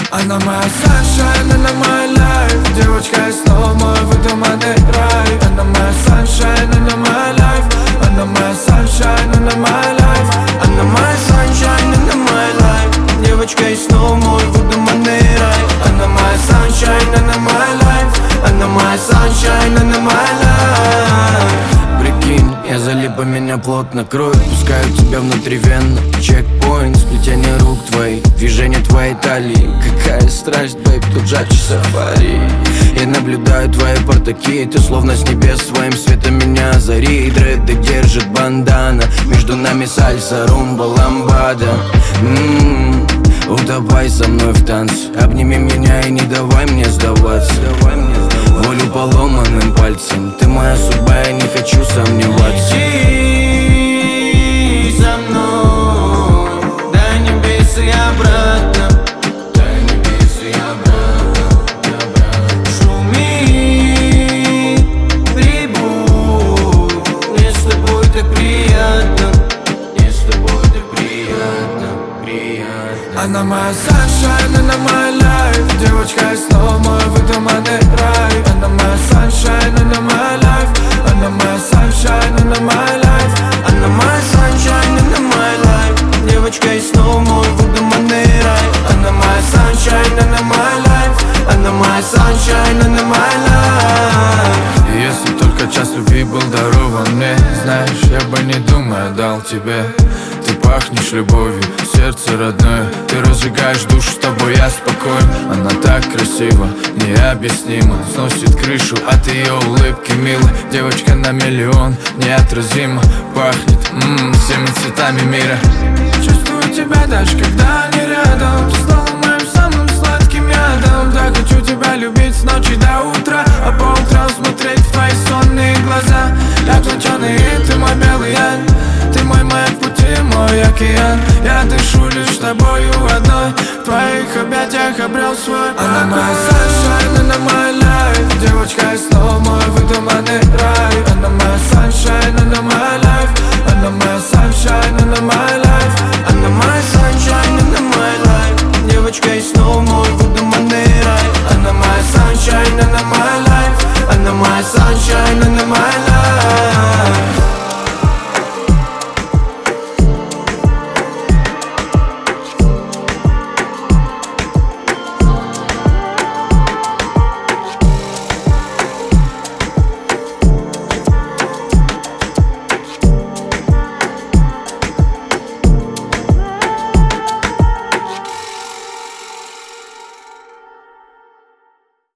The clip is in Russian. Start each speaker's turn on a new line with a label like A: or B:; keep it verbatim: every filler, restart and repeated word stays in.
A: Она моя sunshine, она моя life. Девочка из снова мой выдуманный рай. Она моя sunshine, она моя life. Она моя sunshine, она моя life. Она моя sunshine, она моя life. Девочка из снова мой выдуманный рай. Она моя sunshine, она моя life. Она моя sunshine, она моя life. Прикинь, я залип, а меня плотно кроет. Пускаю тебя внутривенно. Чекпоинт, сплетение рук твоих, движение твоей талии. Какая страсть, бэйб, тут жарче сафари. Я наблюдаю твои портаки. Ты словно с небес своим светом меня озари. Дреды держит бандана. Между нами сальса, румба, ламбада. М-м-м. Утопай со мной в танце. Обними меня и не давай мне сдаваться. Волю поломанным пальцем. Ты моя судьба, я не хочу сомневаться. Иди за мной, дай небеса и обратно. Дай небеса и обратно, обратно. Шуми, прибудь. Мне с тобой так приятно. Мне с тобой так приятно, приятно. Она моя sunshine, она моя life. Девочка из снова мой выдуманный рай. Она моя sunshine, она моя life. Она моя sunshine, она моя life. Она моя sunshine, она моя life. Девочка из снова мой выдуманный рай. Она моя sunshine, она моя life. Она моя sunshine, она моя life. И если только час любви был дарован мне, знаешь, я бы не думая дал тебе. Ты пахнешь любовью, сердце родное. Ты разжигаешь душу, с тобой я спокоен. Она так красива, необъяснимо. Сносит крышу от ее улыбки милой. Девочка на миллион, неотразимо. Пахнет м-м, всеми цветами мира. Чувствую тебя даже когда не рядом. Ты стала моим самым сладким ядом. Так хочу тебя любить с ночи до утра. А по утрам смотреть в твои сонные глаза. Я точёный, и ты мой белый янь. Ты мой маяк в пути, мой океан. Я дышу лишь тобою одной. В твоих объятиях обрел свой покой. Она моя sunshine, она моя life. Девочка из снова мой выдуманный рай. Она моя sunshine, она моя life. Она моя sunshine, она моя life. Она моя sunshine, она моя life. Девочка из